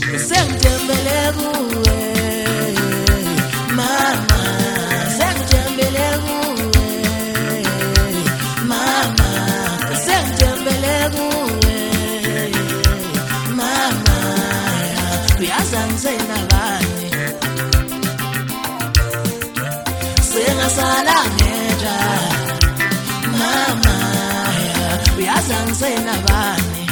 sengithembele kuwe mama, sengithembele kuwe mama, sengithembele kuwe mama, uyazi angisenabani sengasala ngedwa mama, uyazi angisenabani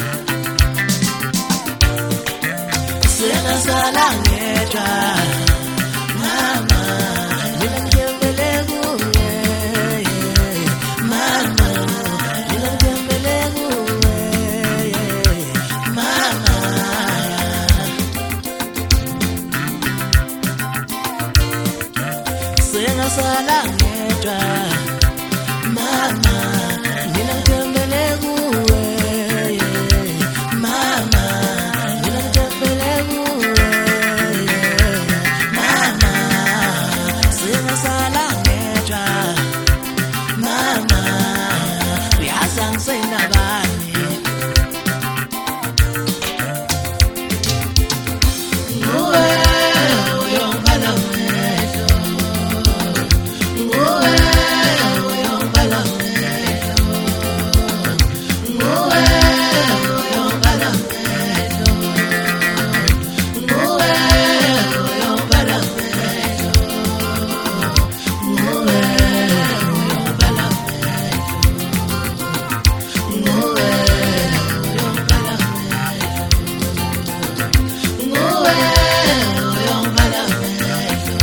sengasala ngedwa mama, mina ngithembele kuwe mama, mina ngithembele kuwe mama, sengasala ngedwa mama, mina ngithembele kuwe mama, mina ngithembele kuwe mama, sengasala ngedwa mama, uyazi angisenabani nguwe uyongibala amehlo, nguwe uyongibala amehlo, nguwe uyongibala amehlo, nguwe uyongibala amehlo, nguwe uyongibala amehlo, nguwe uyongibala amehlo, nguwe uyongibala amehlo.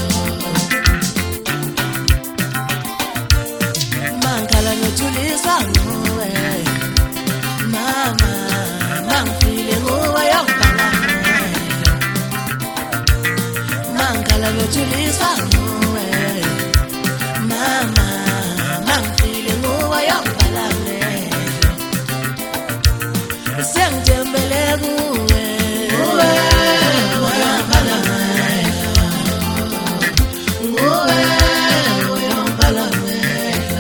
Mangala nothulisa nguwe mama, mangifile nguwe uyongibala amehlo, mangala nothulisa nguwe mama, mangifile nguwe uyongibala amehlo, sengithembele kuwe nguwe uyongibala amehlo, nguwe uyongibala amehlo,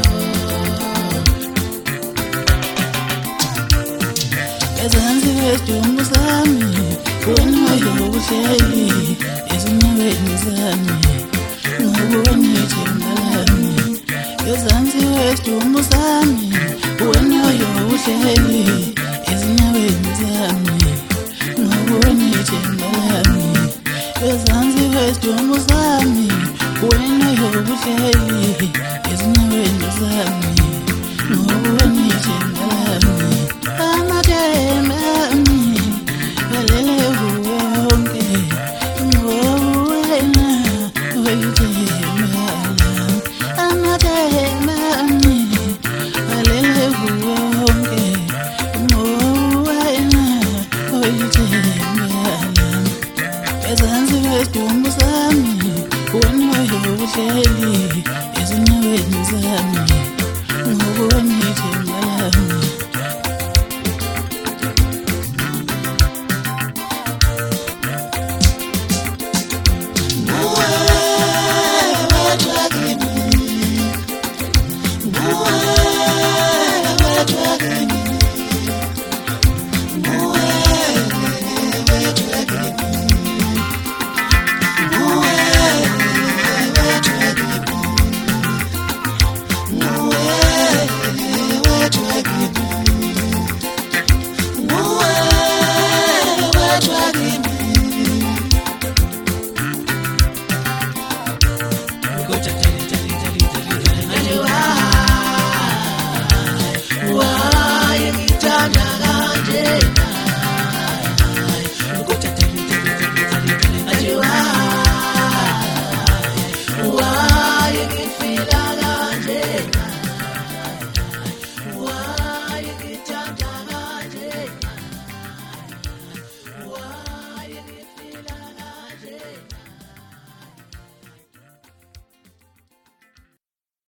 ezansi kwedumbu zami wena uhleli ezinyaweni zami ngokubona ithemba lami, ezansi kwedumbu zami wena uhleli ezinyaweni zami ngokubona ithemba lami, ezansi kwedumbu zami wena uhleli ezinyaweni zami ngokubona ithemba lami, amathemba ami balele kuwe wonke ngoba wena uyithemba lami, amathemba ami balele kuwe wonke ngoba wena uyithemba lami, ezansi kwedumbu zami wena uhleli ezinyaweni zami